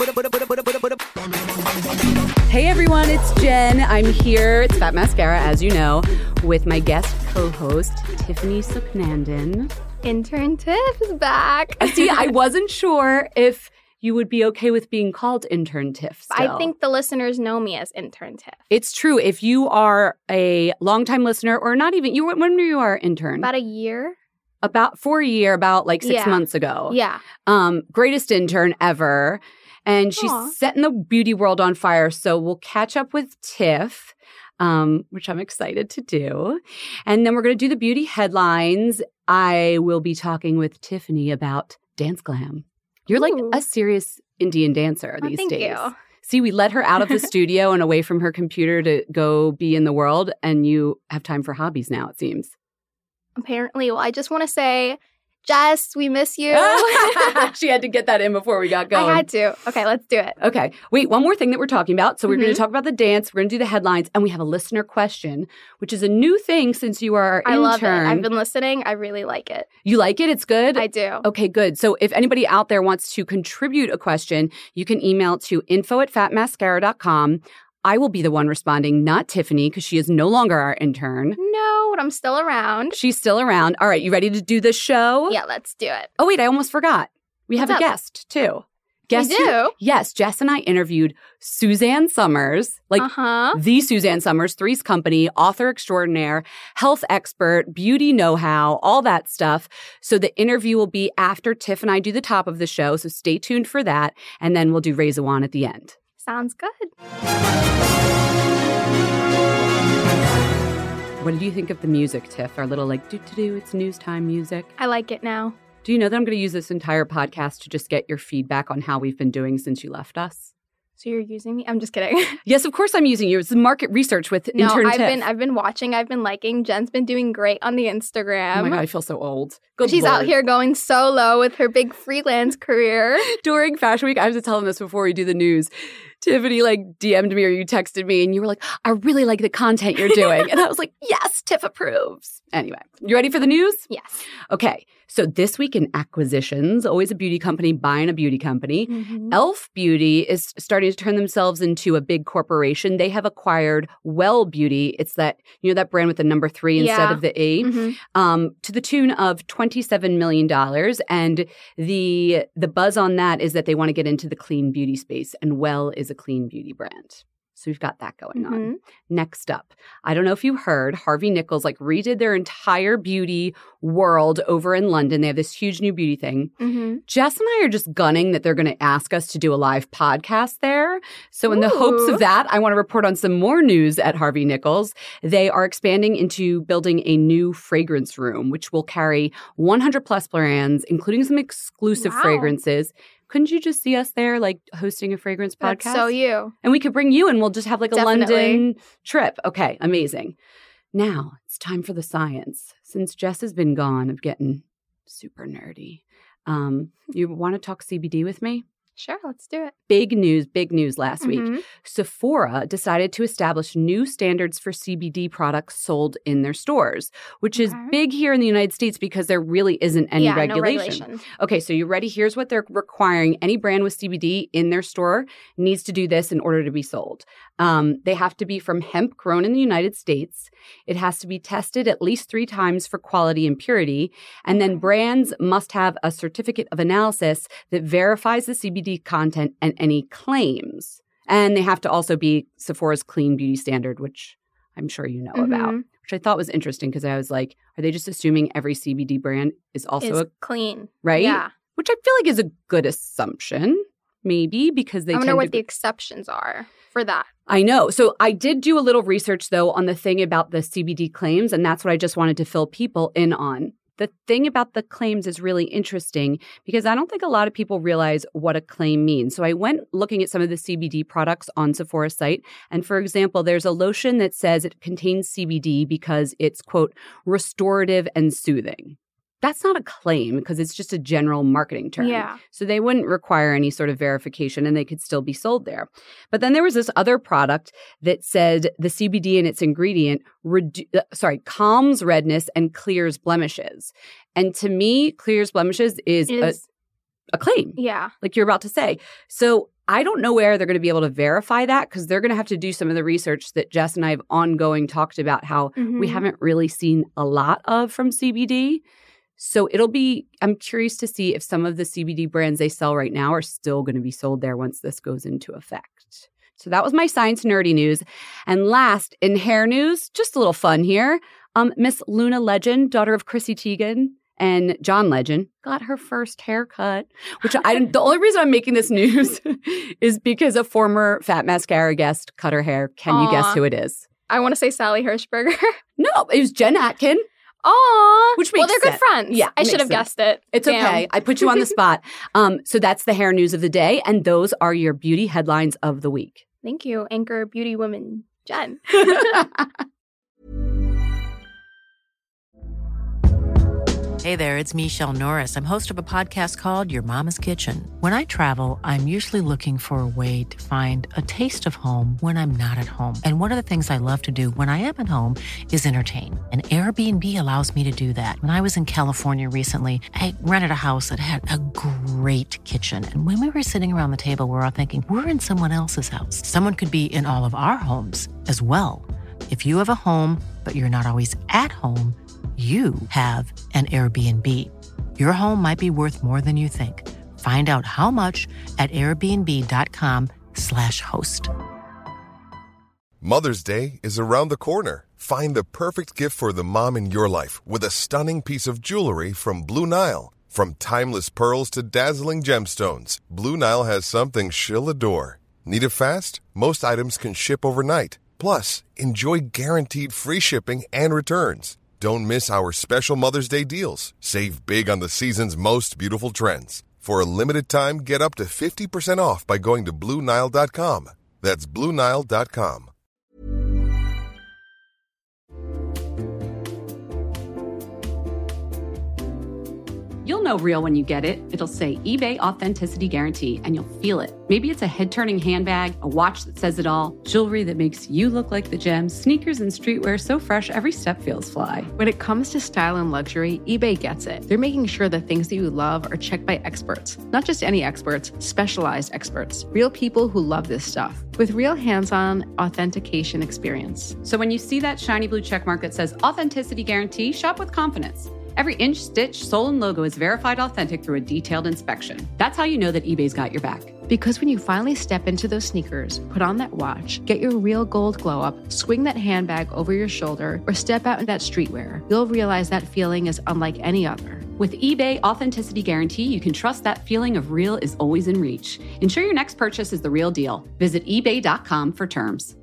Hey everyone, it's Jen. I'm here. It's Fat Mascara, as you know, with my guest co-host, Tiffany Supnandan. Intern Tiff is back. See, I wasn't sure if you would be okay with being called Intern Tiff still. I think the listeners know me as Intern Tiff. It's true. If you are a longtime listener, or not even, when were you our intern? About a year. About 4 year, about like 6 months ago. Yeah. Greatest intern ever. And she's setting the beauty world on fire. So we'll catch up with Tiff, which I'm excited to do. And then we're going to do the beauty headlines. I will be talking with Tiffany about Dance Glam. You're like a serious Indian dancer these days. Thank you. See, we let her out of the studio and away from her computer to go be in the world. And you have time for hobbies now, it seems. Apparently. Well, I just want to say, Jess, we miss you. She had to get that in before we got going. I had to. Okay, let's do it. Okay. Wait, one more thing that we're talking about. So we're going to talk about the dance. We're going to do the headlines. And we have a listener question, which is a new thing since you are our intern. I love it. I've been listening. I really like it. You like it? It's good? I do. Okay, good. So if anybody out there wants to contribute a question, you can email to info@fatmascara.com. I will be the one responding, not Tiffany, because she is no longer our intern. No, but I'm still around. She's still around. All right, you ready to do this show? Yeah, let's do it. Oh, wait, I almost forgot. We have a guest, too. We do? Yes, Jess and I interviewed Suzanne Somers, the Suzanne Somers, Three's Company, author extraordinaire, health expert, beauty know-how, all that stuff. So the interview will be after Tiff and I do the top of the show, so stay tuned for that. And then we'll do Rezawan at the end. Sounds good. What did you think of the music, Tiff? Our little do-do-do, it's news time music. I like it now. Do you know that I'm going to use this entire podcast to just get your feedback on how we've been doing since you left us? So you're using me? I'm just kidding. Yes, of course I'm using you. It's market research with intern Tiff. I've been watching. I've been liking. Jen's been doing great on the Instagram. Oh my God, I feel so old. She's out here going solo with her big freelance career. During Fashion Week, I have to tell them this before we do the news. Tiffany DM'd me or you texted me and you were like, I really like the content you're doing. And I was like, yes, Tiff approves. Anyway, you ready for the news? Yes. Okay. So this week in acquisitions, always a beauty company buying a beauty company. e.l.f. Beauty is starting to turn themselves into a big corporation. They have acquired Well Beauty. It's that, that brand with the number 3 instead of the E, to the tune of $27 million. And the buzz on that is that they want to get into the clean beauty space. And Well is a clean beauty brand. So we've got that going on. Next up, I don't know if you heard, Harvey Nichols redid their entire beauty world over in London. They have this huge new beauty thing. Jess and I are just gunning that they're going to ask us to do a live podcast there. So in the hopes of that, I want to report on some more news at Harvey Nichols. They are expanding into building a new fragrance room, which will carry 100 plus brands, including some exclusive fragrances. Couldn't you just see us there, hosting a fragrance podcast? That's so you. And we could bring you and we'll just have a London trip. Okay, amazing. Now, it's time for the science. Since Jess has been gone of getting super nerdy, you want to talk CBD with me? Sure, let's do it. Big news last week. Sephora decided to establish new standards for CBD products sold in their stores, which is big here in the United States because there really isn't any regulation. No regulation. Okay, so you ready? Here's what they're requiring. Any brand with CBD in their store needs to do this in order to be sold. They have to be from hemp grown in the United States. It has to be tested at least 3 times for quality and purity. And then brands must have a certificate of analysis that verifies the CBD content and any claims. And they have to also be Sephora's clean beauty standard, which I'm sure you know about, which I thought was interesting because I was like, are they just assuming every CBD brand is also clean? Right? Yeah. Which I feel like is a good assumption, maybe, because they I wonder what the exceptions are for that. I know. So I did do a little research, though, on the thing about the CBD claims, and that's what I just wanted to fill people in on. The thing about the claims is really interesting because I don't think a lot of people realize what a claim means. So I went looking at some of the CBD products on Sephora's site. And for example, there's a lotion that says it contains CBD because it's, quote, restorative and soothing. That's not a claim because it's just a general marketing term. Yeah. So they wouldn't require any sort of verification and they could still be sold there. But then there was this other product that said the CBD in its ingredient calms redness and clears blemishes. And to me, clears blemishes is acclaim. Yeah. Like you're about to say. So I don't know where they're going to be able to verify that because they're going to have to do some of the research that Jess and I have ongoing talked about how we haven't really seen a lot of from CBD. So I'm curious to see if some of the CBD brands they sell right now are still going to be sold there once this goes into effect. So that was my science nerdy news. And last, in hair news, just a little fun here. Miss Luna Legend, daughter of Chrissy Teigen and John Legend, got her first haircut, which the only reason I'm making this news is because a former Fat Mascara guest cut her hair. Can you guess who it is? I want to say Sally Hirschberger. No, it was Jen Atkin. Aw. Which makes well, they're sense. good friends. Yeah, I should have guessed it. It's Damn. okay. I put you on the spot. So that's the hair news of the day. And those are your beauty headlines of the week. Thank you, Anchor Beauty Woman Jen. Hey there, it's Michelle Norris. I'm host of a podcast called Your Mama's Kitchen. When I travel, I'm usually looking for a way to find a taste of home when I'm not at home. And one of the things I love to do when I am at home is entertain. And Airbnb allows me to do that. When I was in California recently, I rented a house that had a great kitchen. And when we were sitting around the table, we were all thinking, we're in someone else's house. Someone could be in all of our homes as well. If you have a home, but you're not always at home, you have an Airbnb. Your home might be worth more than you think. Find out how much at airbnb.com/host. Mother's Day is around the corner. Find the perfect gift for the mom in your life with a stunning piece of jewelry from Blue Nile. From timeless pearls to dazzling gemstones, Blue Nile has something she'll adore. Need it fast? Most items can ship overnight. Plus, enjoy guaranteed free shipping and returns. Don't miss our special Mother's Day deals. Save big on the season's most beautiful trends. For a limited time, get up to 50% off by going to BlueNile.com. That's BlueNile.com. You'll know real when you get it. It'll say eBay Authenticity Guarantee, and you'll feel it. Maybe it's a head-turning handbag, a watch that says it all, jewelry that makes you look like the gems, sneakers and streetwear so fresh every step feels fly. When it comes to style and luxury, eBay gets it. They're making sure the things that you love are checked by experts. Not just any experts, specialized experts. Real people who love this stuff. With real hands-on authentication experience. So when you see that shiny blue checkmark that says Authenticity Guarantee, shop with confidence. Every inch, stitch, sole, and logo is verified authentic through a detailed inspection. That's how you know that eBay's got your back. Because when you finally step into those sneakers, put on that watch, get your real gold glow up, swing that handbag over your shoulder, or step out in that streetwear, you'll realize that feeling is unlike any other. With eBay Authenticity Guarantee, you can trust that feeling of real is always in reach. Ensure your next purchase is the real deal. Visit ebay.com for terms.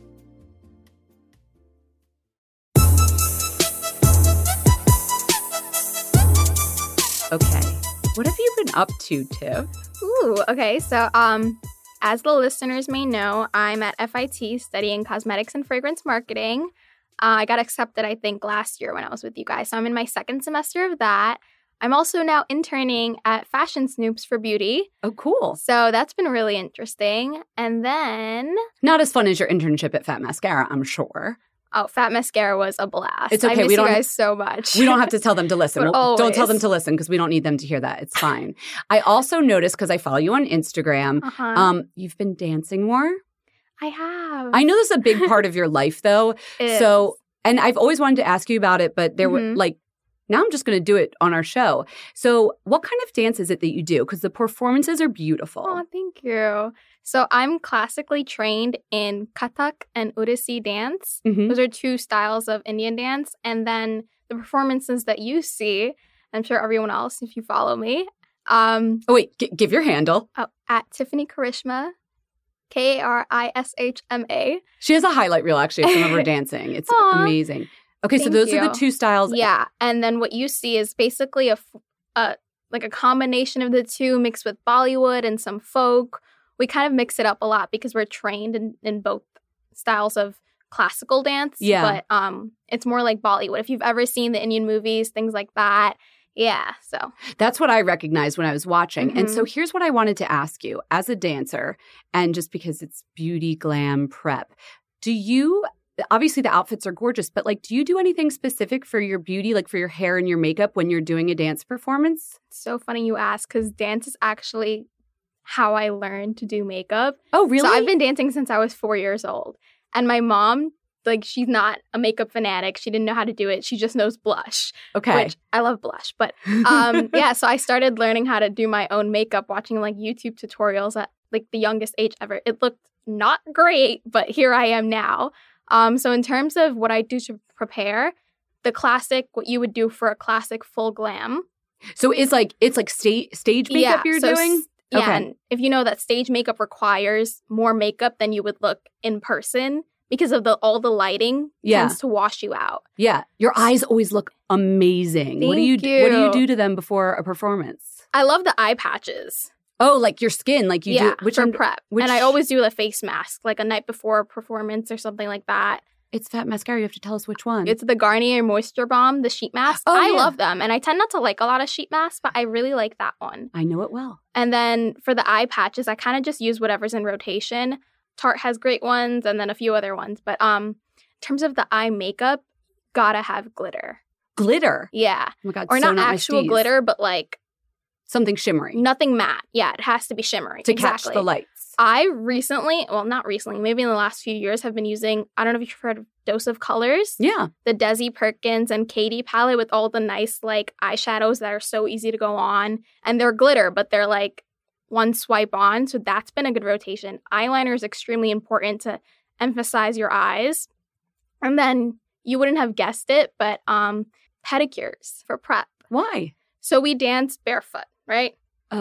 Okay, what have you been up to, Tiff? Ooh, okay. So, as the listeners may know, I'm at FIT studying cosmetics and fragrance marketing. I got accepted, I think, last year when I was with you guys. So I'm in my second semester of that. I'm also now interning at Fashion Snoops for beauty. Oh, cool. So that's been really interesting. And then... Not as fun as your internship at Fat Mascara, I'm sure. Oh, Fat Mascara was a blast. It's okay. I miss you guys so much. We don't have to tell them to listen. Don't tell them to listen because we don't need them to hear that. It's fine. I also noticed, because I follow you on Instagram, you've been dancing more. I have. I know this is a big part of your life, though. So, and I've always wanted to ask you about it, but there were now I'm just going to do it on our show. So what kind of dance is it that you do? Because the performances are beautiful. Oh, thank you. So I'm classically trained in Kathak and Odissi dance. Mm-hmm. Those are two styles of Indian dance. And then the performances that you see, I'm sure everyone else, if you follow me. Give your handle. At Tiffany Karishma, Karishma. She has a highlight reel, actually, of some of her dancing. It's amazing. Okay, so those are the two styles. Yeah, and then what you see is basically a combination of the two mixed with Bollywood and some folk. We kind of mix it up a lot because we're trained in both styles of classical dance. Yeah. But it's more like Bollywood. If you've ever seen the Indian movies, things like that. Yeah, so. That's what I recognized when I was watching. Mm-hmm. And so here's what I wanted to ask you. As a dancer, and just because it's beauty, glam, prep, do you obviously the outfits are gorgeous, but like, do you do anything specific for your beauty, like for your hair and your makeup when you're doing a dance performance? It's so funny you ask because dance is actually how I learned to do makeup. Oh, really? So I've been dancing since I was 4 years old. And my mom, like, she's not a makeup fanatic. She didn't know how to do it. She just knows blush. Okay. Which I love blush. But yeah, so I started learning how to do my own makeup, watching like YouTube tutorials at like the youngest age ever. It looked not great, but here I am now. So in terms of what I do to prepare, the classic, what you would do for a classic full glam. So it's like stage makeup you're doing? Yeah, Okay. and if you know that stage makeup requires more makeup than you would look in person because of all the lighting tends to wash you out. Yeah. Your eyes always look amazing. What do you do to them before a performance? I love the eye patches. Oh, like your skin, like you do for prep. And I always do a face mask, like a night before a performance or something like that. It's Fat Mascara. You have to tell us which one. It's the Garnier Moisture Bomb, the sheet mask. I love them. And I tend not to like a lot of sheet masks, but I really like that one. I know it well. And then for the eye patches, I kind of just use whatever's in rotation. Tarte has great ones and then a few other ones. But in terms of the eye makeup, gotta have glitter. Glitter? Yeah. Oh my God, or so not actual glitter, but like something shimmery. Nothing matte. Yeah, it has to be shimmery. To catch the lights. I recently, well, not recently, maybe in the last few years have been using, I don't know if you've heard of Dose of Colors. Yeah. The Desi Perkins and Katie palette with all the nice like eyeshadows that are so easy to go on. And they're glitter, but they're like one swipe on. So that's been a good rotation. Eyeliner is extremely important to emphasize your eyes. And then you wouldn't have guessed it, but pedicures for prep. Why? So we dance barefoot, right?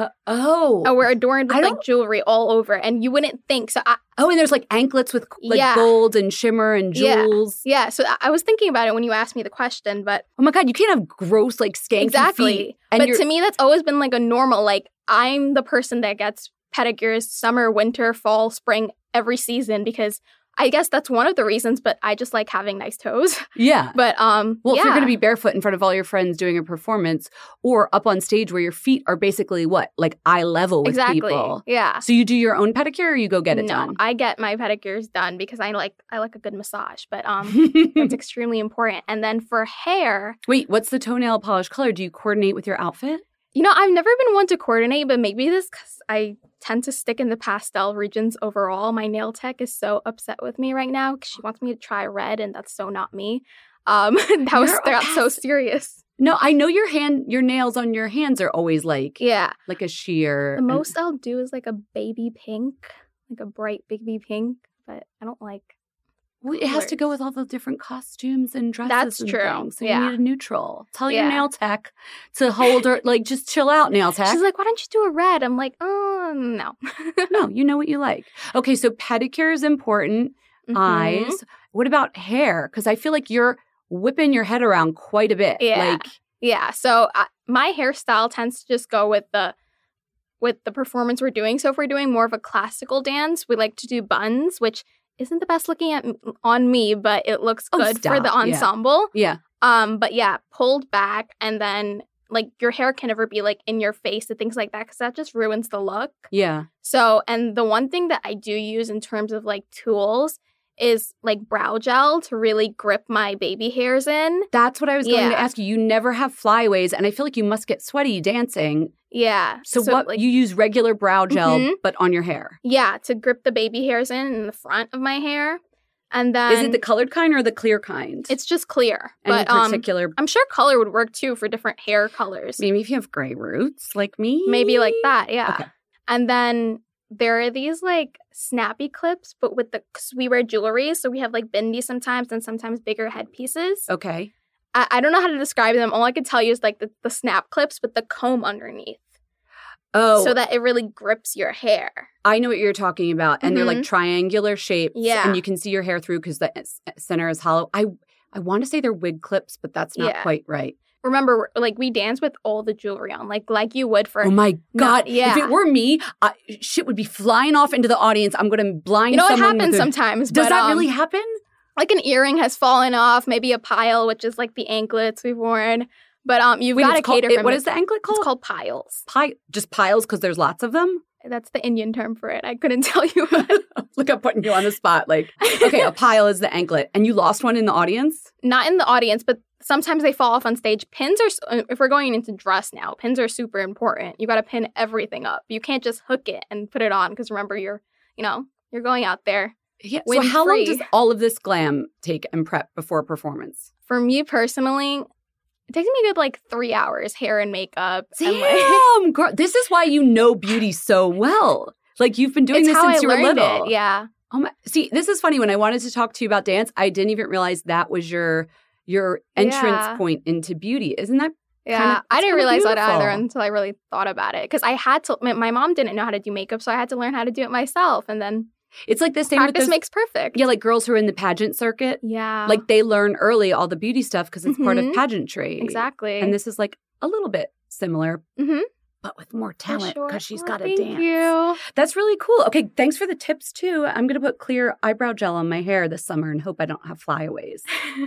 Oh, we're adorned with like jewelry all over, and you wouldn't think so. And there's like anklets with like gold and shimmer and jewels. Yeah. So I was thinking about it when you asked me the question, but oh my God, you can't have gross like skanky feet. But to me, that's always been like a normal. Like I'm the person that gets pedicures summer, winter, fall, spring, every season because I guess that's one of the reasons, but I just like having nice toes. Yeah. But well, if you're going to be barefoot in front of all your friends doing a performance or up on stage where your feet are basically what? Like eye level with people. Yeah. So you do your own pedicure or you go get it done? No, I get my pedicures done because I like a good massage, but that's extremely important. And then for hair. Wait, what's the toenail polish color? Do you coordinate with your outfit? You know, I've never been one to coordinate, but maybe this because I tend to stick in the pastel regions overall. My nail tech is so upset with me right now because she wants me to try red, and that's so not me. That's so serious. No, I know your nails on your hands are always like a sheer. The most I'll do is like a baby pink, like a bright baby pink, but I don't like. Well, it has to go with all the different costumes and dresses. That's and true. Things. So you need a neutral. Tell your nail tech to hold her, like, just chill out, nail tech. She's like, why don't you do a red? I'm like, oh, no. No, you know what you like. Okay, so pedicure is important. Mm-hmm. Eyes. What about hair? Because I feel like you're whipping your head around quite a bit. Yeah. So my hairstyle tends to just go with the performance we're doing. So if we're doing more of a classical dance, we like to do buns, which isn't the best looking on me, but it looks good for the ensemble. Yeah. But yeah, pulled back, and then like your hair can never be like in your face and things like that because that just ruins the look. Yeah. So, and the one thing that I do use in terms of like tools is like brow gel to really grip my baby hairs in. That's what I was going to ask you. You never have flyaways, and I feel like you must get sweaty dancing. Yeah. So what, like, you use regular brow gel, but on your hair? Yeah, to grip the baby hairs in the front of my hair. And then... Is it the colored kind or the clear kind? It's just clear. Any particular... I'm sure color would work too for different hair colors. Maybe if you have gray roots like me? Maybe like that, yeah. Okay. And then there are these like snappy clips, but with because we wear jewelry, so we have like bindi sometimes and sometimes bigger headpieces. Okay. I don't know how to describe them. All I can tell you is like the snap clips with the comb underneath. Oh. So that it really grips your hair. I know what you're talking about. And they're like triangular shapes. Yeah. And you can see your hair through because the center is hollow. I want to say they're wig clips, but that's not quite right. Remember, like, we dance with all the jewelry on, like you would for... Oh, my God. If it were me, shit would be flying off into the audience. I'm going to blind someone. You know, it happens sometimes. Does that really happen? Like an earring has fallen off, maybe a pile, which is like the anklets we've worn. But you've got to cater for what is the anklet called? It's called piles. Just piles because there's lots of them? That's the Indian term for it. I couldn't tell you. Look, I'm putting you on the spot. Like, okay, a pile is the anklet. And you lost one in the audience? Not in the audience, but sometimes they fall off on stage. Pins are, if we're going into dress now, pins are super important. You got to pin everything up. You can't just hook it and put it on because remember, you're going out there. Yeah. So how long does all of this glam take and prep before a performance? For me personally, it takes me a good like 3 hours, hair and makeup. Damn, girl. This is why you know beauty so well. Like you've been doing this since you were little. Yeah. Oh my, see, this is funny. When I wanted to talk to you about dance, I didn't even realize that was your entrance point into beauty. Isn't that? Yeah, I didn't realize that either until I really thought about it. Because I had to, my mom didn't know how to do makeup, so I had to learn how to do it myself. And then it's like the same practice makes perfect. Yeah, like girls who are in the pageant circuit. Yeah. Like they learn early all the beauty stuff because it's part of pageantry. Exactly. And this is like a little bit similar, but with more talent because she's got to dance. Thank you. That's really cool. Okay, thanks for the tips too. I'm going to put clear eyebrow gel on my hair this summer and hope I don't have flyaways.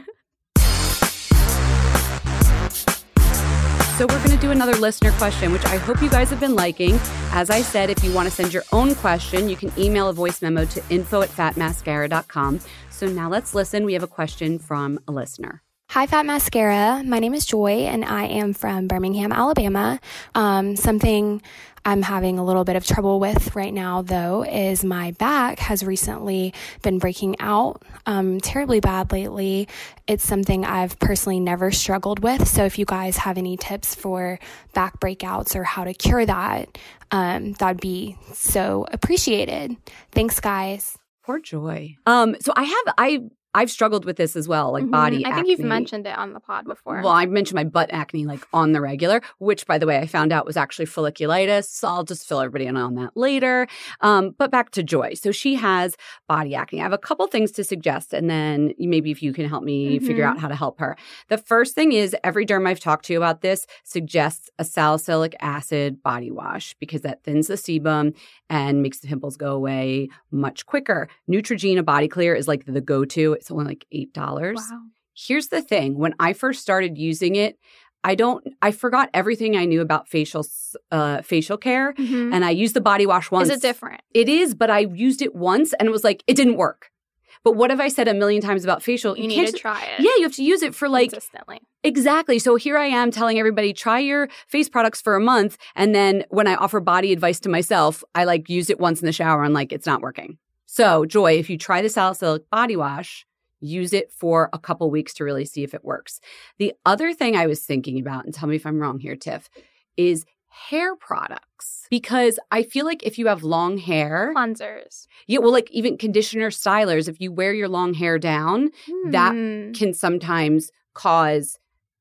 So we're going to do another listener question, which I hope you guys have been liking. As I said, if you want to send your own question, you can email a voice memo to info@fatmascara.com. So now let's listen. We have a question from a listener. Hi, Fat Mascara. My name is Joy, and I am from Birmingham, Alabama. Something I'm having a little bit of trouble with right now, though, is my back has recently been breaking out terribly bad lately. It's something I've personally never struggled with. So if you guys have any tips for back breakouts or how to cure that, that'd be so appreciated. Thanks, guys. Poor Joy. So I've struggled with this as well, like body acne. I think you've mentioned it on the pod before. Well, I've mentioned my butt acne like on the regular, which, by the way, I found out was actually folliculitis. So I'll just fill everybody in on that later. But back to Joy. So she has body acne. I have a couple things to suggest, and then maybe if you can help me figure out how to help her. The first thing is every derm I've talked to about this suggests a salicylic acid body wash because that thins the sebum and makes the pimples go away much quicker. Neutrogena Body Clear is like the go-to. It's only like $8. Wow. Here's the thing. When I first started using it, I forgot everything I knew about facial care. And I used the body wash once. Is it different? It is, but I used it once and it was like, it didn't work. But what have I said a million times about facial? You need to try it. Yeah, you have to use it for like consistently. Exactly. So here I am telling everybody, try your face products for a month. And then when I offer body advice to myself, I like use it once in the shower and like, it's not working. So Joy, if you try the salicylic body wash, use it for a couple weeks to really see if it works. The other thing I was thinking about, and tell me if I'm wrong here, Tiff, is hair products. Because I feel like if you have long hair. Cleansers. Yeah, well, like even conditioner stylers, if you wear your long hair down, that can sometimes cause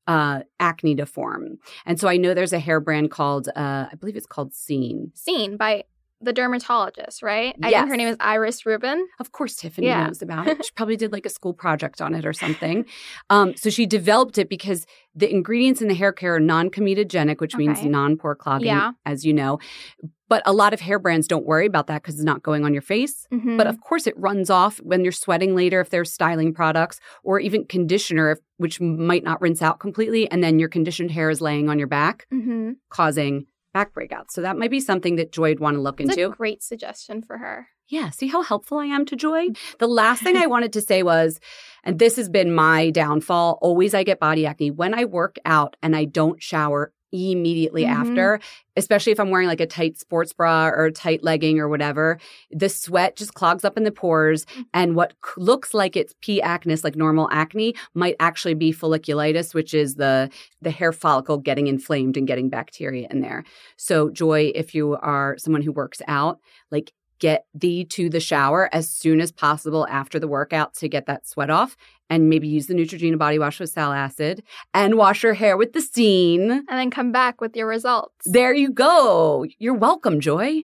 acne to form. And so I know there's a hair brand called, I believe it's called Scene. Scene by the dermatologist, right? Yes. I think her name is Iris Rubin. Of course, Tiffany knows about it. She probably did like a school project on it or something. So she developed it because the ingredients in the hair care are non-comedogenic, which means non-pore clogging, as you know. But a lot of hair brands don't worry about that because it's not going on your face. But of course, it runs off when you're sweating later if there's styling products or even conditioner, which might not rinse out completely. And then your conditioned hair is laying on your back, causing back breakouts. So that might be something that Joy would want to look into. It's a great suggestion for her. Yeah. See how helpful I am to Joy? The last thing I wanted to say was, and this has been my downfall, always I get body acne when I work out and I don't shower immediately after, especially if I'm wearing like a tight sports bra or a tight legging or whatever, the sweat just clogs up in the pores. And what looks like it's P. acnes, like normal acne, might actually be folliculitis, which is the hair follicle getting inflamed and getting bacteria in there. So Joy, if you are someone who works out, like get thee to the shower as soon as possible after the workout to get that sweat off. And maybe use the Neutrogena body wash with sal acid and wash your hair with the Scene. And then come back with your results. There you go. You're welcome, Joy.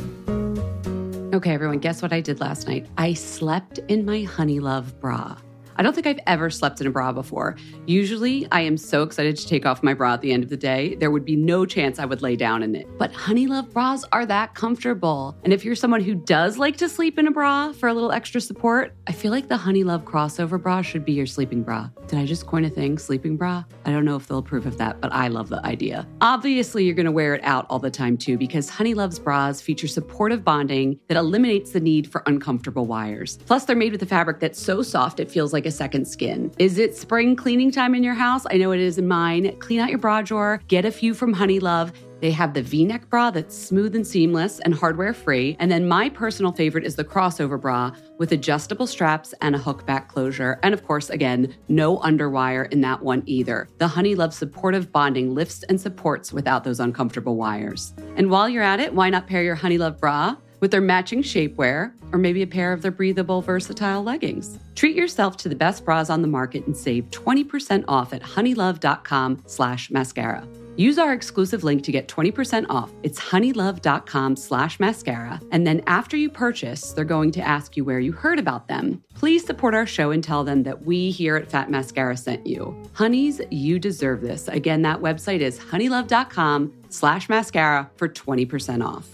Okay, everyone, guess what I did last night? I slept in my Honey Love bra. I don't think I've ever slept in a bra before. Usually, I am so excited to take off my bra at the end of the day, there would be no chance I would lay down in it. But Honeylove bras are that comfortable. And if you're someone who does like to sleep in a bra for a little extra support, I feel like the Honeylove crossover bra should be your sleeping bra. Did I just coin a thing, sleeping bra? I don't know if they'll approve of that, but I love the idea. Obviously, you're going to wear it out all the time too, because Honeylove's bras feature supportive bonding that eliminates the need for uncomfortable wires. Plus, they're made with a fabric that's so soft it feels like a second skin. Is it spring cleaning time in your house? I know it is in mine. Clean out your bra drawer. Get a few from Honeylove. They have the V-neck bra that's smooth and seamless and hardware-free. And then my personal favorite is the crossover bra with adjustable straps and a hook back closure. And of course, again, no underwire in that one either. The Honeylove supportive bonding lifts and supports without those uncomfortable wires. And while you're at it, why not pair your Honeylove bra with their matching shapewear, or maybe a pair of their breathable, versatile leggings? Treat yourself to the best bras on the market and save 20% off at honeylove.com/mascara. Use our exclusive link to get 20% off. It's honeylove.com/mascara. And then after you purchase, they're going to ask you where you heard about them. Please support our show and tell them that we here at Fat Mascara sent you. Honeys, you deserve this. Again, that website is honeylove.com/mascara for 20% off.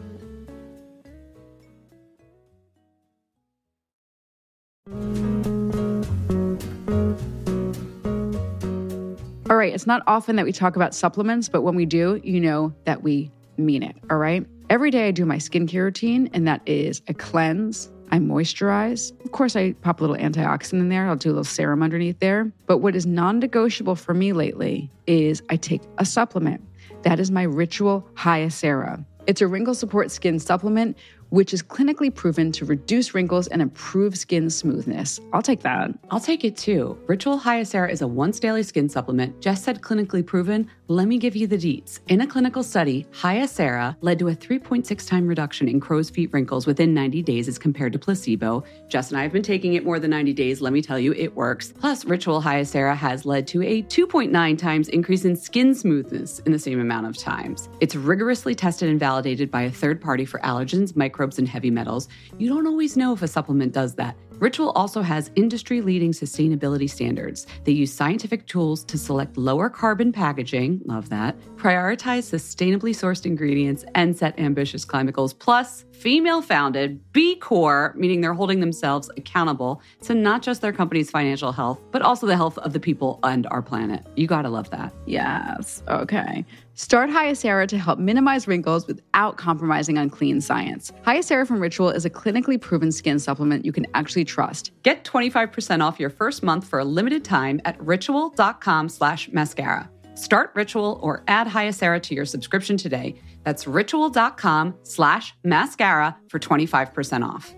All right, it's not often that we talk about supplements, but when we do, you know that we mean it, all right? Every day I do my skincare routine, and that is I cleanse, I moisturize. Of course, I pop a little antioxidant in there. I'll do a little serum underneath there. But what is non-negotiable for me lately is I take a supplement. That is my Ritual Hyacera. It's a wrinkle support skin supplement, which is clinically proven to reduce wrinkles and improve skin smoothness. I'll take that. I'll take it too. Ritual Hyacera is a once daily skin supplement. Jess said clinically proven. Let me give you the deets. In a clinical study, Hyacera led to a 3.6 time reduction in crow's feet wrinkles within 90 days as compared to placebo. Jess and I have been taking it more than 90 days. Let me tell you, it works. Plus, Ritual Hyacera has led to a 2.9 times increase in skin smoothness in the same amount of times. It's rigorously tested and validated by a third party for allergens, microbes, and heavy metals. You don't always know if a supplement does that. Ritual also has industry-leading sustainability standards. They use scientific tools to select lower carbon packaging, love that, prioritize sustainably sourced ingredients, and set ambitious climate goals. Plus, female-founded, B Corp, meaning they're holding themselves accountable to not just their company's financial health, but also the health of the people and our planet. You gotta love that. Yes, okay. Start Hyacera to help minimize wrinkles without compromising on clean science. Hyacera from Ritual is a clinically proven skin supplement you can actually trust. Get 25% off your first month for a limited time at ritual.com/mascara. Start Ritual or add Hyacera to your subscription today. That's ritual.com/mascara for 25% off.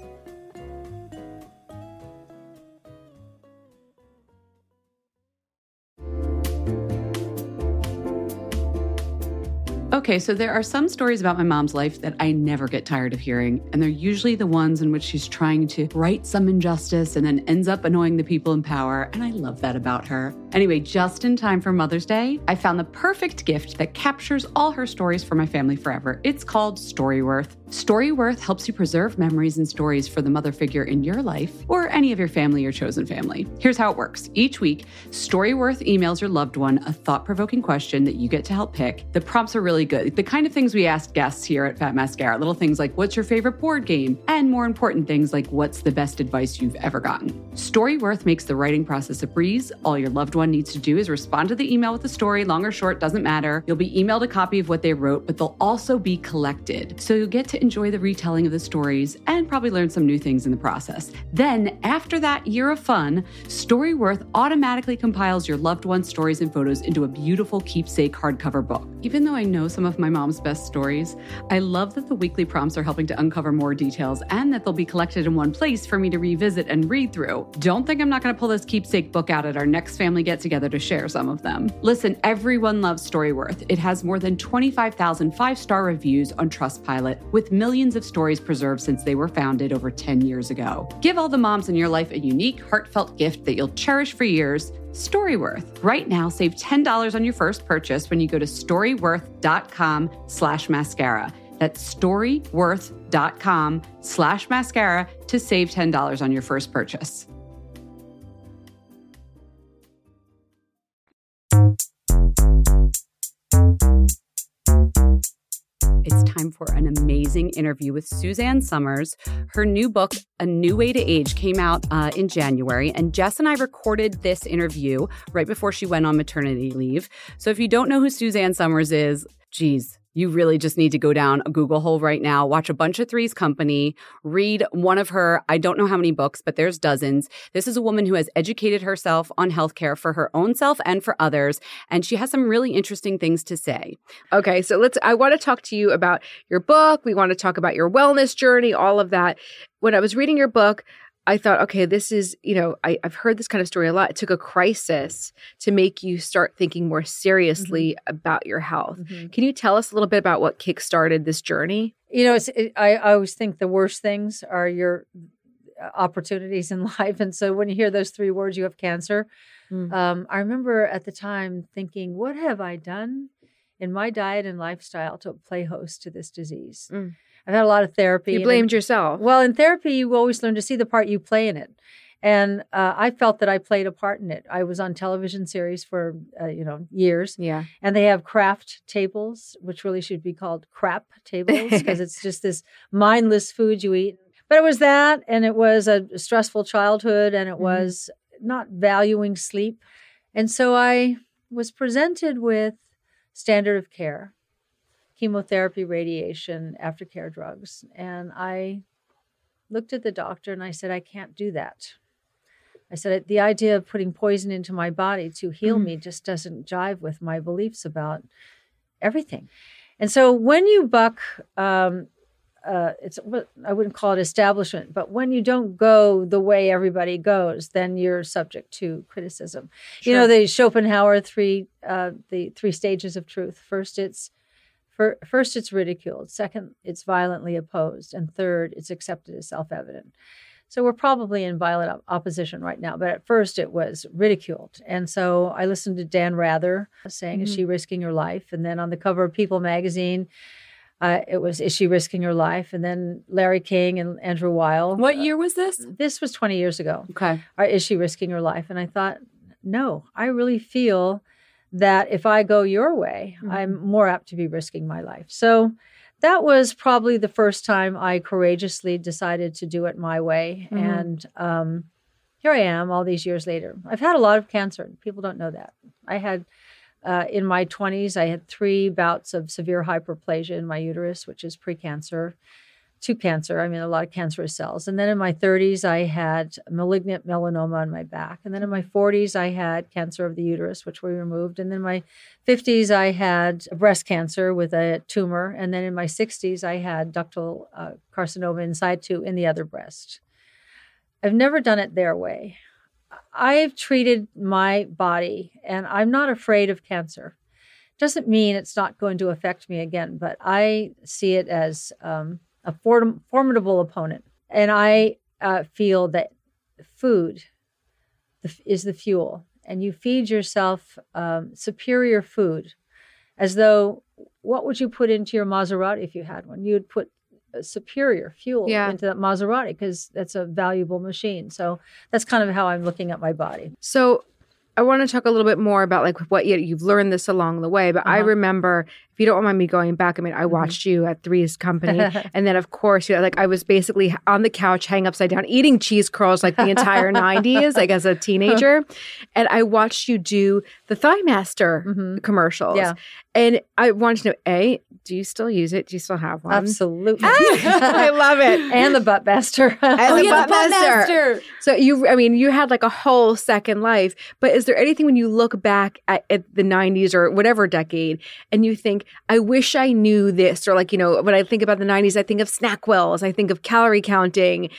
Okay, so there are some stories about my mom's life that I never get tired of hearing, and they're usually the ones in which she's trying to right some injustice and then ends up annoying the people in power, and I love that about her. Anyway, just in time for Mother's Day, I found the perfect gift that captures all her stories for my family forever. It's called Storyworth. Storyworth helps you preserve memories and stories for the mother figure in your life or any of your family or chosen family. Here's how it works. Each week, Storyworth emails your loved one a thought-provoking question that you get to help pick. The prompts are really good. The kind of things we ask guests here at Fat Mascara. Little things like, what's your favorite board game? And more important things like, what's the best advice you've ever gotten? Storyworth makes the writing process a breeze. All your loved one needs to do is respond to the email with the story, long or short, doesn't matter. You'll be emailed a copy of what they wrote, but they'll also be collected. So you'll get to enjoy the retelling of the stories and probably learn some new things in the process. Then, after that year of fun, Storyworth automatically compiles your loved one's stories and photos into a beautiful keepsake hardcover book. Even though I know some of my mom's best stories, I love that the weekly prompts are helping to uncover more details and that they'll be collected in one place for me to revisit and read through. Don't think I'm not going to pull this keepsake book out at our next family get-together to share some of them. Listen, everyone loves Storyworth. It has more than 25,000 five-star reviews on Trustpilot, with millions of stories preserved since they were founded over 10 years ago. Give all the moms in your life a unique, heartfelt gift that you'll cherish for years. Storyworth. Right now, save $10 on your first purchase when you go to storyworth.com/mascara. That's storyworth.com/mascara to save $10 on your first purchase. it's time for an amazing interview with Suzanne Somers. Her new book, A New Way to Age, came out in January, and Jess and I recorded this interview right before she went on maternity leave. So if you don't know who Suzanne Somers is, geez, you really just need to go down a Google hole right now, watch a bunch of Three's Company, read one of her, I don't know how many books, but there's dozens. This is a woman who has educated herself on healthcare for her own self and for others, and she has some really interesting things to say. Okay, so I want to talk to you about your book. We want to talk about your wellness journey, all of that. When I was reading your book, I thought, okay, this is, I've heard this kind of story a lot. It took a crisis to make you start thinking more seriously about your health. Mm-hmm. Can you tell us a little bit about what kickstarted this journey? I always think the worst things are your opportunities in life. And so when you hear those three words, you have cancer. I remember at the time thinking, what have I done in my diet and lifestyle to play host to this disease? I've had a lot of therapy. You blamed yourself. Well, in therapy, you always learn to see the part you play in it. And I felt that I played a part in it. I was on television series for, years. Yeah. And they have craft tables, which really should be called crap tables because it's just this mindless food you eat. But it was that, and it was a stressful childhood, and it was not valuing sleep. And so I was presented with standard of care. Chemotherapy, radiation, aftercare drugs. And I looked at the doctor and I said, I can't do that. I said, the idea of putting poison into my body to heal me just doesn't jive with my beliefs about everything. And so when you buck, I wouldn't call it establishment, but when you don't go the way everybody goes, then you're subject to criticism. Sure. The Schopenhauer the three stages of truth. First, it's ridiculed. Second, it's violently opposed. And third, it's accepted as self-evident. So we're probably in violent opposition right now. But at first, it was ridiculed. And so I listened to Dan Rather saying, is she risking her life? And then on the cover of People magazine, it was, is she risking her life? And then Larry King and Andrew Weil. What year was this? This was 20 years ago. Okay. Is she risking her life? And I thought, no, I really feel that if I go your way, I'm more apt to be risking my life. So that was probably the first time I courageously decided to do it my way. And here I am all these years later. I've had a lot of cancer. People don't know that. I had, in my 20s, I had 3 bouts of severe hyperplasia in my uterus, which is precancer. To cancer, a lot of cancerous cells. And then in my 30s, I had malignant melanoma on my back. And then in my 40s, I had cancer of the uterus, which we removed. And then in my 50s, I had breast cancer with a tumor. And then in my 60s, I had ductal carcinoma in situ in the other breast. I've never done it their way. I've treated my body, and I'm not afraid of cancer. Doesn't mean it's not going to affect me again, but I see it as a formidable opponent. And I feel that food is the fuel. And you feed yourself superior food as though, what would you put into your Maserati if you had one? You would put a superior fuel into that Maserati because that's a valuable machine. So that's kind of how I'm looking at my body. So I want to talk a little bit more about what you've learned this along the way. But I remember, if you don't mind me going back, I watched you at Three's Company. And then, of course, I was basically on the couch, hanging upside down, eating cheese curls the entire 90s, as a teenager. And I watched you do the Thigh Master commercials. Yeah. And I wanted to know, A, do you still use it? Do you still have one? Absolutely. I love it. And the Butt Master. And the Butt Master. So you had a whole second life. But is there anything when you look back at the 90s or whatever decade and you think, I wish I knew this? Or when I think about the 90s, I think of SnackWells. I think of calorie counting.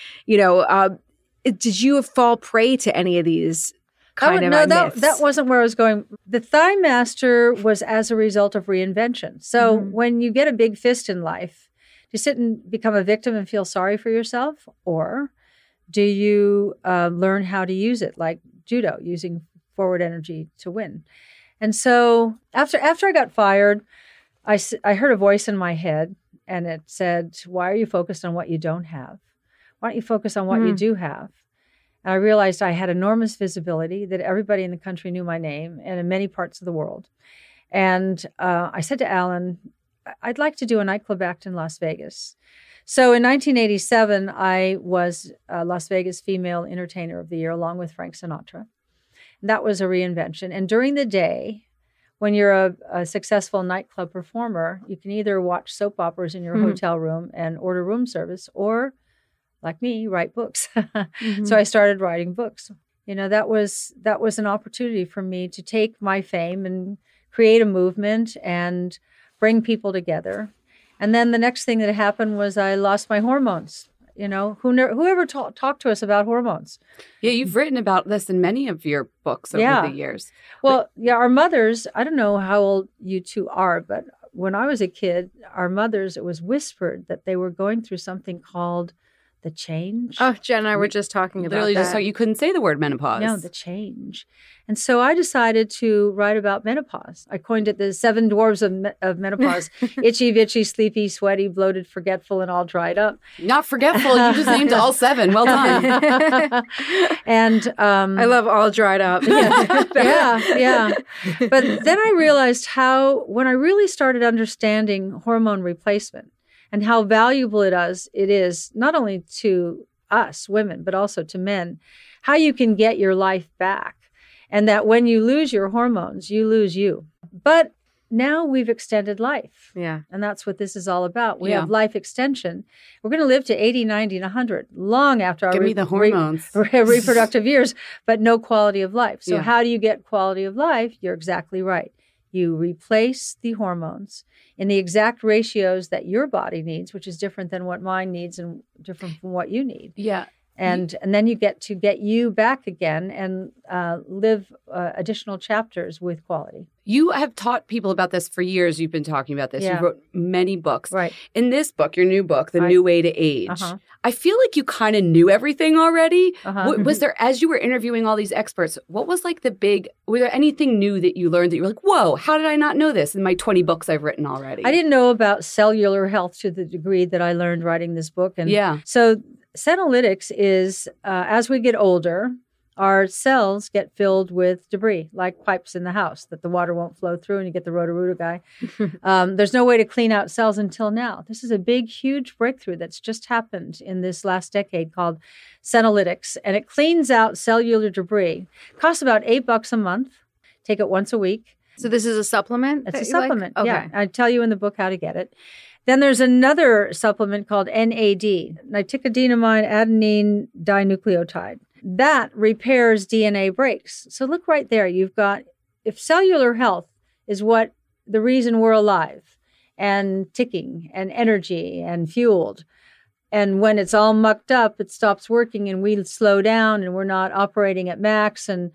Did you fall prey to any of these myths? That wasn't where I was going. The Thigh Master was as a result of reinvention. So when you get a big fist in life, do you sit and become a victim and feel sorry for yourself? Or do you learn how to use it, like judo, using forward energy to win? And so after I got fired, I heard a voice in my head, and it said, why are you focused on what you don't have? Why don't you focus on what you do have? And I realized I had enormous visibility, that everybody in the country knew my name and in many parts of the world. And I said to Alan, I'd like to do a nightclub act in Las Vegas. So in 1987, I was Las Vegas Female Entertainer of the Year, along with Frank Sinatra. And that was a reinvention. And during the day, when you're a successful nightclub performer, you can either watch soap operas in your hotel room and order room service, or, like me, write books. So I started writing books. That was an opportunity for me to take my fame and create a movement and bring people together. And then the next thing that happened was I lost my hormones. Whoever talked to us about hormones? Yeah, you've written about this in many of your books over the years. Well, our mothers, I don't know how old you two are, but when I was a kid, our mothers, it was whispered that they were going through something called the change. Oh, Jen and I were just talking about Literally that. just so you couldn't say the word menopause. No, the change. And so I decided to write about menopause. I coined it the 7 dwarves of menopause. Itchy, bitchy, sleepy, sweaty, bloated, forgetful, and all dried up. Not forgetful. You just named all 7. Well done. And I love all dried up. yeah. But then I realized when I really started understanding hormone replacement and how valuable it is not only to us women, but also to men, how you can get your life back. And that when you lose your hormones, you lose you. But now we've extended life. Yeah. And that's what this is all about. We have life extension. We're going to live to 80, 90, and 100, long after our Give me the hormones. reproductive years, but no quality of life. So how do you get quality of life? You're exactly right. You replace the hormones in the exact ratios that your body needs, which is different than what mine needs and different from what you need. Yeah. And then you get to get you back again and live additional chapters with quality. You have taught people about this for years. You've been talking about this. Yeah. You wrote many books. Right. In this book, your new book, The New Way to Age, I feel like you kind of knew everything already. Was there, as you were interviewing all these experts, what was like were there anything new that you learned that you were like, whoa, how did I not know this in my 20 books I've written already? I didn't know about cellular health to the degree that I learned writing this book. And so senolytics is, as we get older, our cells get filled with debris, like pipes in the house that the water won't flow through, and you get the Roto-Rooter guy. There's no way to clean out cells until now. This is a big, huge breakthrough that's just happened in this last decade called senolytics, and it cleans out cellular debris. It costs about $8 a month. Take it once a week. So this is a supplement? It's a supplement, Okay. yeah. I tell you in the book how to get it. Then there's another supplement called NAD, nicotinamide adenine dinucleotide. That repairs DNA breaks. So look right there. You've got, if cellular health is what the reason we're alive and ticking and energy and fueled, and when it's all mucked up, it stops working and we slow down and we're not operating at max and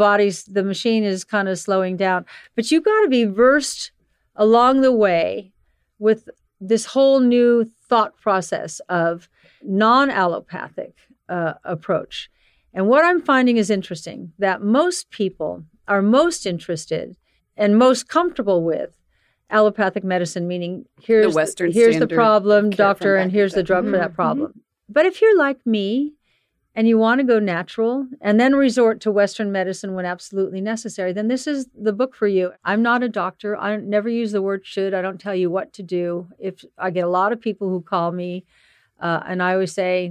the machine is kind of slowing down. But you've got to be versed along the way with this whole new thought process of non-allopathic approach. And what I'm finding is interesting, that most people are most interested and most comfortable with allopathic medicine, meaning here's the problem, doctor, and here's the drug for that problem. But if you're like me and you want to go natural and then resort to Western medicine when absolutely necessary, then this is the book for you. I'm not a doctor. I never use the word should. I don't tell you what to do. If I get a lot of people who call me, and I always say,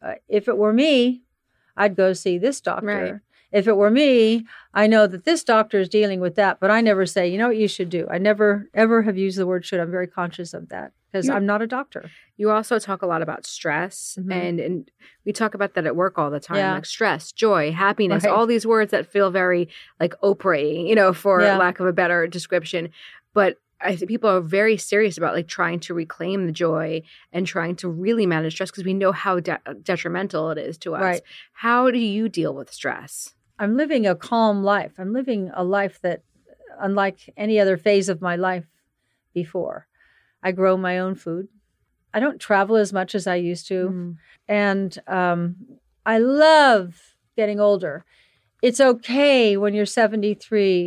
if it were me, I'd go see this doctor. Right. If it were me, I know that this doctor is dealing with that, but I never say, you know what you should do. I never, ever have used the word should. I'm very conscious of that because I'm not a doctor. You also talk a lot about stress, and we talk about that at work all the time, like stress, joy, happiness, all these words that feel very like Oprah-y, for lack of a better description. But I think people are very serious about like trying to reclaim the joy and trying to really manage stress because we know how detrimental it is to us. Right. How do you deal with stress? I'm living a calm life. I'm living a life that, unlike any other phase of my life before, I grow my own food. I don't travel as much as I used to. And I love getting older. It's okay when you're 73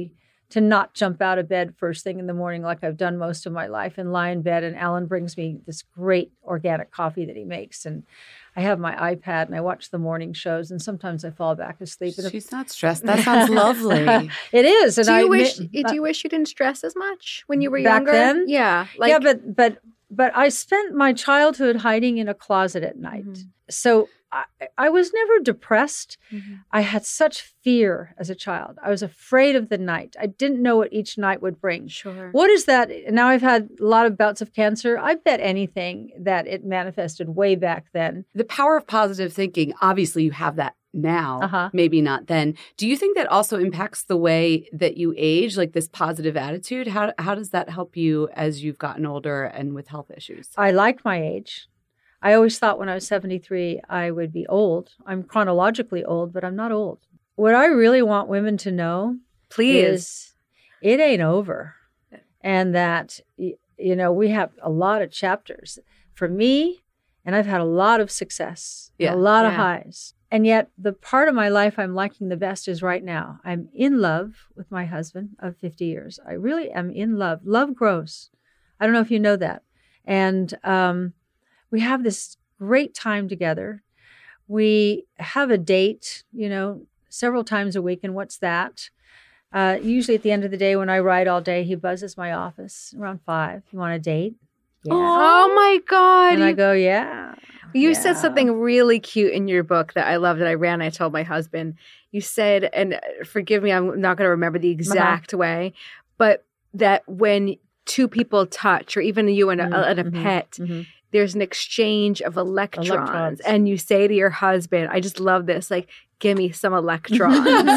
to not jump out of bed first thing in the morning like I've done most of my life and lie in bed. And Alan brings me this great organic coffee that he makes. And I have my iPad and I watch the morning shows, and sometimes I fall back asleep. And She's not stressed. That sounds lovely. It is. And do you wish you didn't stress as much when you were back younger? then? Yeah. But I spent my childhood hiding in a closet at night. Mm-hmm. So I was never depressed. Mm-hmm. I had such fear as a child. I was afraid of the night. I didn't know what each night would bring. Sure. What is that? Now I've had a lot of bouts of cancer. I bet anything that it manifested way back then. The power of positive thinking, obviously you have that now, maybe not then. Do you think that also impacts the way that you age, like this positive attitude? How does that help you as you've gotten older and with health issues? I like my age. I always thought when I was 73, I would be old. I'm chronologically old, but I'm not old. What I really want women to know, is it ain't over. And that, we have a lot of chapters. For me, and I've had a lot of success, a lot of highs. And yet the part of my life I'm liking the best is right now. I'm in love with my husband of 50 years. I really am in love. Love grows. I don't know if you know that. And we have this great time together. We have a date, several times a week. And what's that? Usually at the end of the day when I write all day, he buzzes my office around 5. You want a date? Yeah. Oh my God. And I go, yeah. You said something really cute in your book that I love that I ran. I told my husband. You said, and forgive me, I'm not going to remember the exact way, but that when two people touch, or even you and a pet, there's an exchange of electrons. And you say to your husband, I just love this, like, give me some electrons.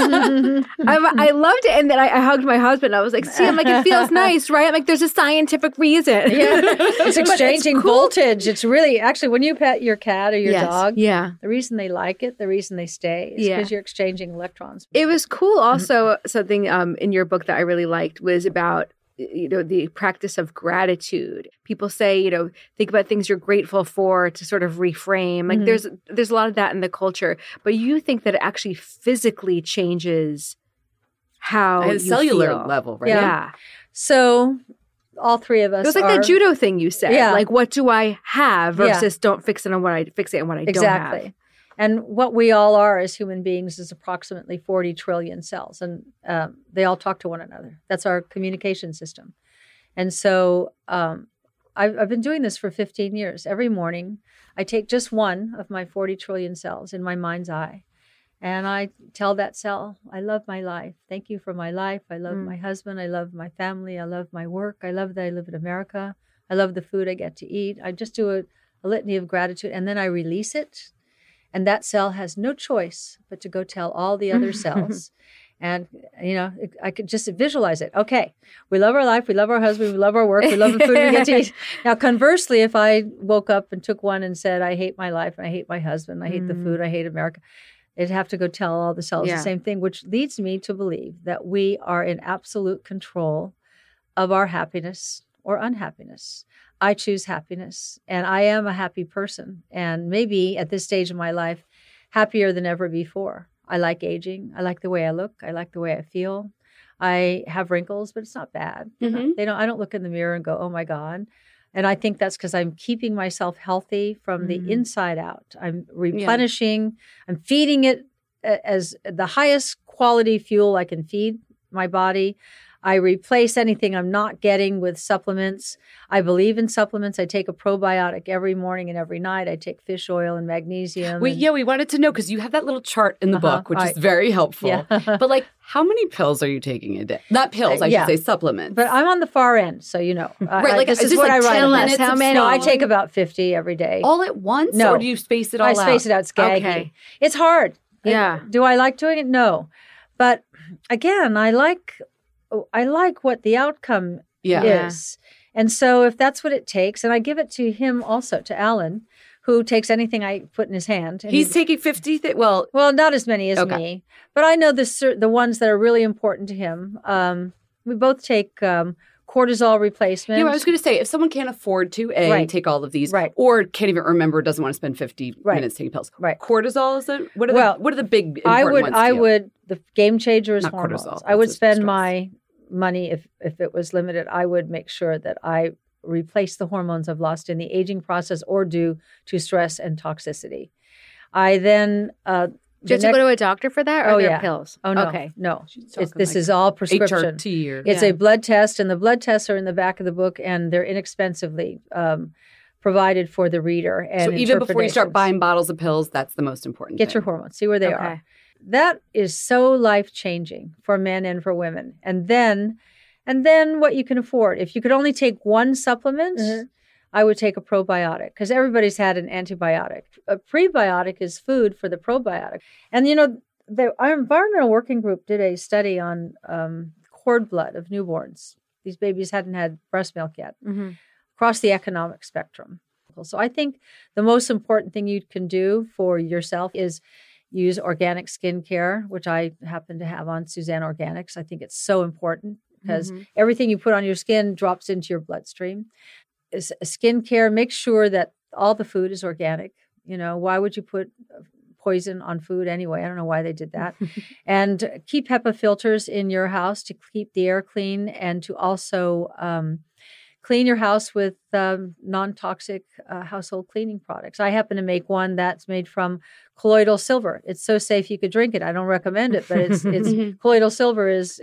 I loved it. And then I hugged my husband. I was like, see, I'm like, it feels nice, right? I'm like, there's a scientific reason. Yeah. It's exchanging voltage. It's really, actually, when you pet your cat or your dog, the reason they like it, the reason they stay is because you're exchanging electrons. It was cool. Also, something in your book that I really liked was about the practice of gratitude. People say, think about things you're grateful for to sort of reframe. Like there's a lot of that in the culture, but you think that it actually physically changes how at a cellular feel. level, right? Yeah. So all three of us. It was like that judo thing you said. Yeah. Like, what do I have versus don't fix it on what I fix it on what I don't have. And what we all are as human beings is approximately 40 trillion cells, and they all talk to one another. That's our communication system. And so I've been doing this for 15 years. Every morning, I take just one of my 40 trillion cells in my mind's eye, and I tell that cell, I love my life. Thank you for my life. I love my husband. I love my family. I love my work. I love that I live in America. I love the food I get to eat. I just do a litany of gratitude, and then I release it. And that cell has no choice but to go tell all the other cells. And, I could just visualize it. Okay, we love our life. We love our husband. We love our work. We love the food we get to eat. Now, conversely, if I woke up and took one and said, I hate my life, and I hate my husband, I hate the food, I hate America, it'd have to go tell all the cells the same thing, which leads me to believe that we are in absolute control of our happiness or unhappiness. I choose happiness, and I am a happy person, and maybe at this stage of my life, happier than ever before. I like aging. I like the way I look. I like the way I feel. I have wrinkles, but it's not bad. I don't look in the mirror and go, oh my God. And I think that's because I'm keeping myself healthy from the inside out. I'm replenishing. I'm feeding it as the highest quality fuel I can feed my body. I replace anything I'm not getting with supplements. I believe in supplements. I take a probiotic every morning and every night. I take fish oil and magnesium. We wanted to know because you have that little chart in the book, which is very helpful. Yeah. But how many pills are you taking a day? Not pills, I should say supplements. But I'm on the far end, so right, this is what I write. 10 minutes how many? No, I take about 50 every day. All at once? No. Or do you space it all out? I space it out. It's gaggy. Okay. It's hard. Yeah. Do I like doing it? No. But again, I like what the outcome is. And so if that's what it takes, and I give it to him also, to Alan, who takes anything I put in his hand. He's taking 50? Well, not as many as me. But I know the ones that are really important to him. We both take cortisol replacement. Yeah, I was going to say, if someone can't afford to, take all of these, or can't even remember, doesn't want to spend 50 minutes taking pills. Right. Cortisol is what are the big important ones to you? The game changer is hormones. cortisol. I would spend my money, if it was limited, I would make sure that I replace the hormones I've lost in the aging process or due to stress and toxicity. I then do you have to go to a doctor for that, or are there pills? Oh, no. Okay. No. This is all prescription. HRT. It's a blood test, and the blood tests are in the back of the book, and they're inexpensively provided for the reader. And so even before you start buying bottles of pills, that's the most important thing. Get thing. your hormones. See where they are. That is so life-changing for men and for women. And then what you can afford. If you could only take one supplement, I would take a probiotic, because everybody's had an antibiotic. A prebiotic is food for the probiotic. And, our environmental working group did a study on cord blood of newborns. These babies hadn't had breast milk yet, across the economic spectrum. So I think the most important thing you can do for yourself is use organic skincare, which I happen to have on Suzanne Organics. I think it's so important because everything you put on your skin drops into your bloodstream. Skincare, make sure that all the food is organic. Why would you put poison on food anyway? I don't know why they did that. And keep HEPA filters in your house to keep the air clean, and to also clean your house with non-toxic household cleaning products. I happen to make one that's made from colloidal silver. It's so safe you could drink it. I don't recommend it, but it's colloidal silver is,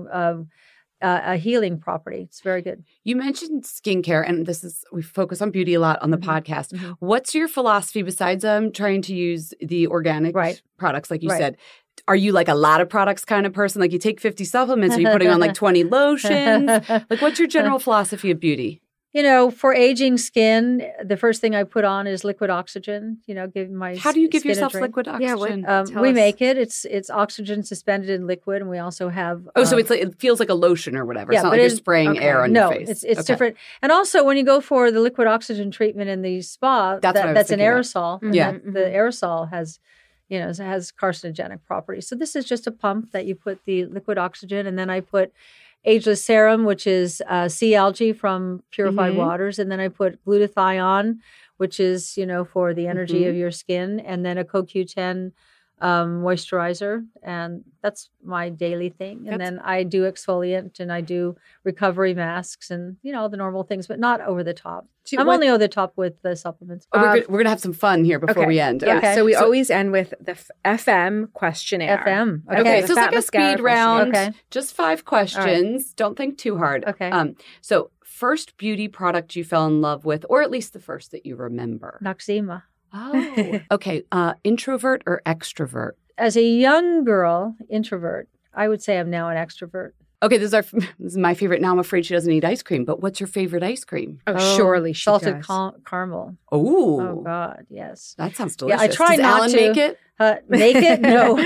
a healing property. It's very good. You mentioned skincare, and we focus on beauty a lot on the podcast. What's your philosophy besides trying to use the organic products, like you said? Are you like a lot of products kind of person? Like you take 50 supplements, are you putting on like 20 lotions? Like what's your general philosophy of beauty? For aging skin, the first thing I put on is liquid oxygen. Give my How do you give skin yourself liquid oxygen? We make it. It's oxygen suspended in liquid, and we also have. So it feels like a lotion or whatever. It's not like you're spraying air on your face. No, it's different. And also, when you go for the liquid oxygen treatment in the spa, that's an aerosol. Yeah, the aerosol has. It has carcinogenic properties. So this is just a pump that you put the liquid oxygen, and then I put Ageless Serum, which is sea algae from purified waters, and then I put glutathione, which is for the energy of your skin, and then a CoQ10 moisturizer, and that's my daily thing. And then I do exfoliant, and I do recovery masks, and the normal things, but not over the top. I'm only over the top with the supplements. We're going to have some fun here before we end. Yeah, okay. So we always end with the FM questionnaire. FM. Okay, so it's like a speed round. Okay. Just 5 questions. Right. Don't think too hard. Okay. So first beauty product you fell in love with, or at least the first that you remember? Noxzema. Oh. Okay. Introvert or extrovert? As a young girl, introvert. I would say I'm now an extrovert. Okay, this is my favorite. Now I'm afraid she doesn't eat ice cream. But what's your favorite ice cream? Oh, surely she salted does. caramel. Oh God, yes. That sounds delicious. Yeah, I try Does not Ellen to make it. Make it?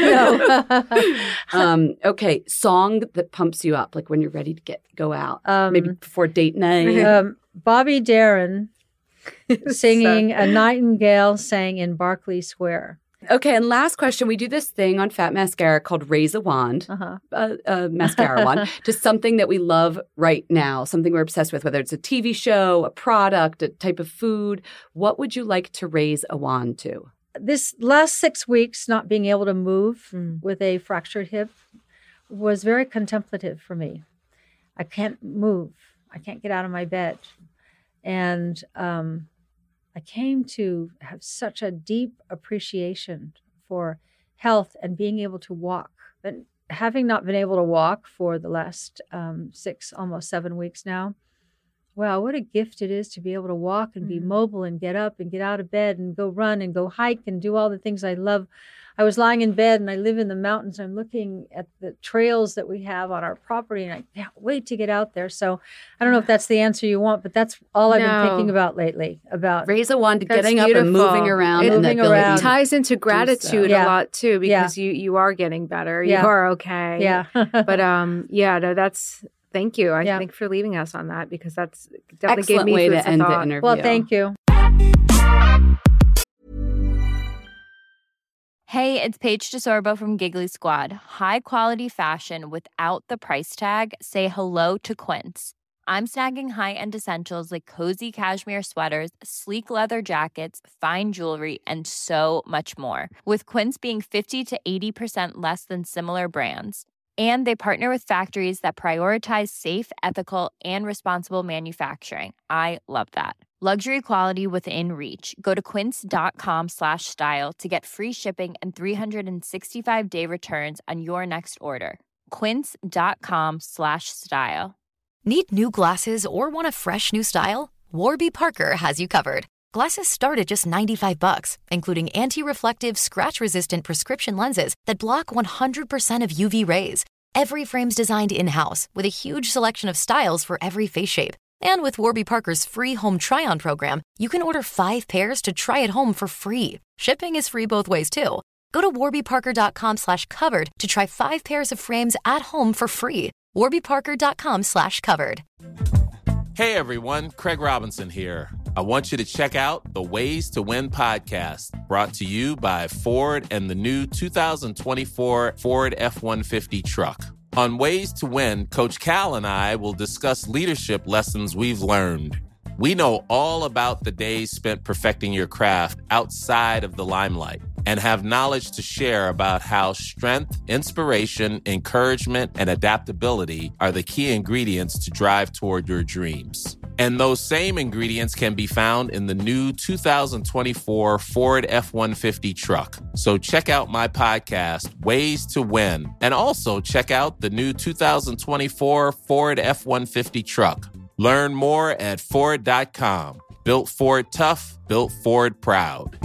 No. Okay, song that pumps you up, like when you're ready to go out, maybe before date night. Bobby Darin singing "A Nightingale Sang in Berkeley Square." Okay, and last question. We do this thing on Fat Mascara called Raise a Wand, mascara wand, to something that we love right now, something we're obsessed with, whether it's a TV show, a product, a type of food. What would you like to raise a wand to? This last 6 weeks, not being able to move with a fractured hip was very contemplative for me. I can't move. I can't get out of my bed. And I came to have such a deep appreciation for health and being able to walk. But having not been able to walk for the last 6, almost 7 weeks now, wow, what a gift it is to be able to walk and be mobile and get up and get out of bed and go run and go hike and do all the things I love. I was lying in bed, and I live in the mountains. I'm looking at the trails that we have on our property, and I can't wait to get out there. So I don't know if that's the answer you want, but that's all I've been thinking about lately. About raise a wand to getting up and moving around. It ties into gratitude a lot too, because you are getting better. You are okay. Yeah. But that's. Thank you. I think for leaving us on that, because that's definitely excellent gave me way food to for end thought. the interview. Well, thank you. Hey, it's Paige DeSorbo from Giggly Squad. High quality fashion without the price tag. Say hello to Quince. I'm snagging high-end essentials like cozy cashmere sweaters, sleek leather jackets, fine jewelry, and so much more. With Quince being 50 to 80% less than similar brands. And they partner with factories that prioritize safe, ethical, and responsible manufacturing. I love that. Luxury quality within reach. Go to quince.com/style to get free shipping and 365-day returns on your next order. Quince.com/style. Need new glasses or want a fresh new style? Warby Parker has you covered. Glasses start at just $95, including anti-reflective, scratch-resistant prescription lenses that block 100% of UV rays. Every frame's designed in-house with a huge selection of styles for every face shape. And with Warby Parker's free home try-on program, you can order 5 pairs to try at home for free. Shipping is free both ways, too. Go to warbyparker.com/covered to try 5 pairs of frames at home for free. warbyparker.com/covered. Hey everyone, Craig Robinson here. I want you to check out the Ways to Win podcast, brought to you by Ford and the new 2024 Ford F-150 truck. On Ways to Win, Coach Cal and I will discuss leadership lessons we've learned. We know all about the days spent perfecting your craft outside of the limelight and have knowledge to share about how strength, inspiration, encouragement, and adaptability are the key ingredients to drive toward your dreams. And those same ingredients can be found in the new 2024 Ford F-150 truck. So check out my podcast, Ways to Win, and also check out the new 2024 Ford F-150 truck. Learn more at Ford.com. Built Ford tough, built Ford proud.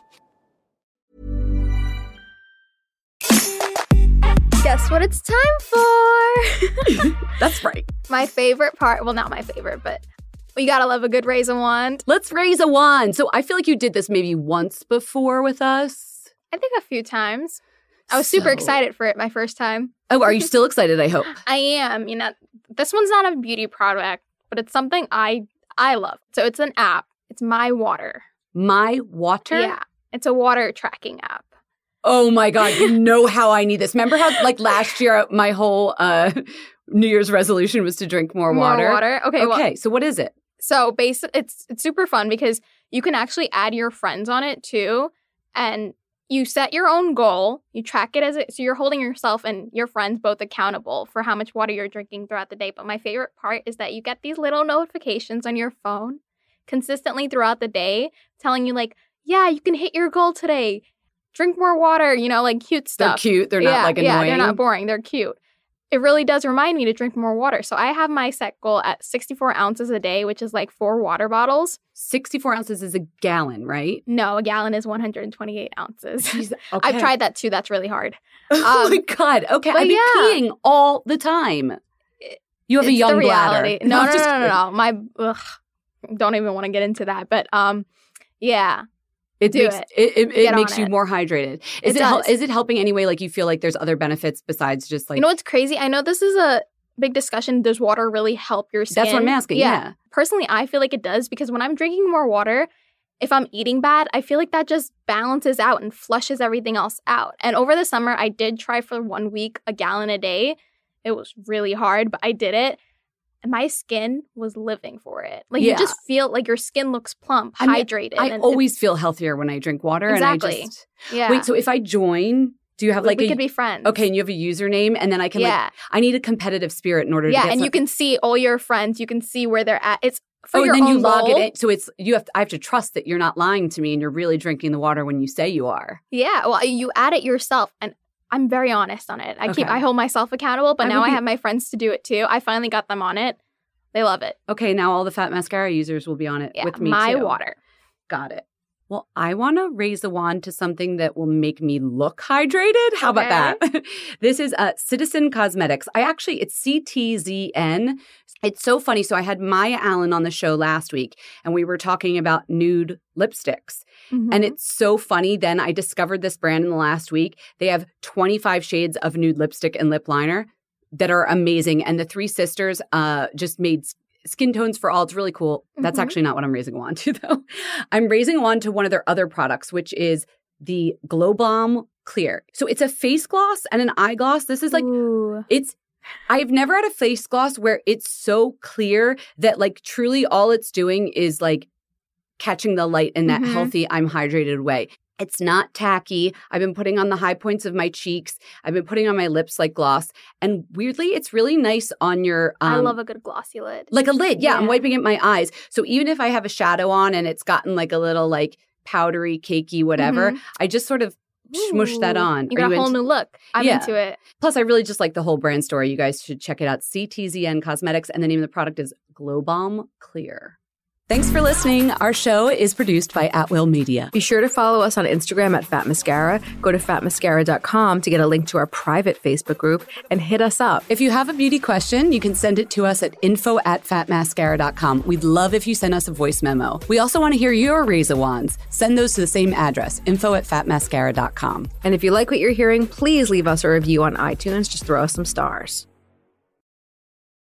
Guess what it's time for? That's right. My favorite part, well, not my favorite, but we gotta love a good raise a wand. Let's raise a wand. So I feel like you did this maybe once before with us. I think a few times. I was super excited for it my first time. Oh, are you still excited, I hope? I am. You know, this one's not a beauty product, but it's something I love. So it's an app. It's My Water. My Water? Yeah. It's a water tracking app. Oh my God, you know how I need this. Remember how like last year my whole New Year's resolution was to drink more water? More water? Okay, so what is it? So it's super fun because you can actually add your friends on it too. And you set your own goal. You track it so you're holding yourself and your friends both accountable for how much water you're drinking throughout the day. But my favorite part is that you get these little notifications on your phone consistently throughout the day telling you like, yeah, you can hit your goal today. Drink more water, you know, like cute stuff. They're cute. They're not like annoying. Yeah, they're not boring. They're cute. It really does remind me to drink more water. So I have my set goal at 64 ounces a day, which is like 4 water bottles. 64 ounces is a gallon, right? No, a gallon is 128 ounces. Jeez, okay. I've tried that too. That's really hard. Oh my God. Okay. I've been peeing all the time. You have a young bladder. No. Don't even want to get into that. But yeah. It makes you more hydrated. Is it helping anyway? Like you feel like there's other benefits besides just like... You know what's crazy? I know this is a big discussion. Does water really help your skin? That's what I'm asking, yeah. Personally, I feel like it does because when I'm drinking more water, if I'm eating bad, I feel like that just balances out and flushes everything else out. And over the summer, I did try for 1 week a gallon a day. It was really hard, but I did it. And my skin was living for it. Like you just feel like your skin looks plump, hydrated. I always feel healthier when I drink water. Exactly. And I just, wait, so if I join, do you have like we could be friends. Okay, and you have a username and then I can I need a competitive spirit in order to get and you can see all your friends. You can see where they're at. It's for your and then own you log goal. it in. So I have to trust that you're not lying to me and you're really drinking the water when you say you are. Yeah, well, you add it yourself and I'm very honest on it. I hold myself accountable, but now I have my friends to do it too. I finally got them on it. They love it. Okay, now all the Fat Mascara users will be on it with me My too. Water. Got it. Well, I want to raise the wand to something that will make me look hydrated. How about that? This is Citizen Cosmetics. It's CTZN. It's so funny. So I had Maya Allen on the show last week, and we were talking about nude lipsticks. Mm-hmm. And it's so funny. Then I discovered this brand in the last week. They have 25 shades of nude lipstick and lip liner that are amazing. And the three sisters just made skin tones for all. It's really cool. That's actually not what I'm raising a wand to, though. I'm raising a wand to one of their other products, which is the Glow Balm Clear. So it's a face gloss and an eye gloss. This is like, I've never had a face gloss where it's so clear that like truly all it's doing is like catching the light in that healthy, I'm hydrated way. It's not tacky. I've been putting on the high points of my cheeks. I've been putting on my lips like gloss. And weirdly, it's really nice on your... I love a good glossy lid. Like a lid. Yeah, I'm wiping at my eyes. So even if I have a shadow on and it's gotten like a little like powdery, cakey, whatever, I just sort of smush that on. You got a whole new look. I'm into it. Plus, I really just like the whole brand story. You guys should check it out. CTZN Cosmetics. And the name of the product is Glow Balm Clear. Thanks for listening. Our show is produced by At Will Media. Be sure to follow us on Instagram at Fat Mascara. Go to fatmascara.com to get a link to our private Facebook group and hit us up. If you have a beauty question, you can send it to us at info@fatmascara.com. We'd love if you send us a voice memo. We also want to hear your razor wands. Send those to the same address, info@fatmascara.com. And if you like what you're hearing, please leave us a review on iTunes. Just throw us some stars.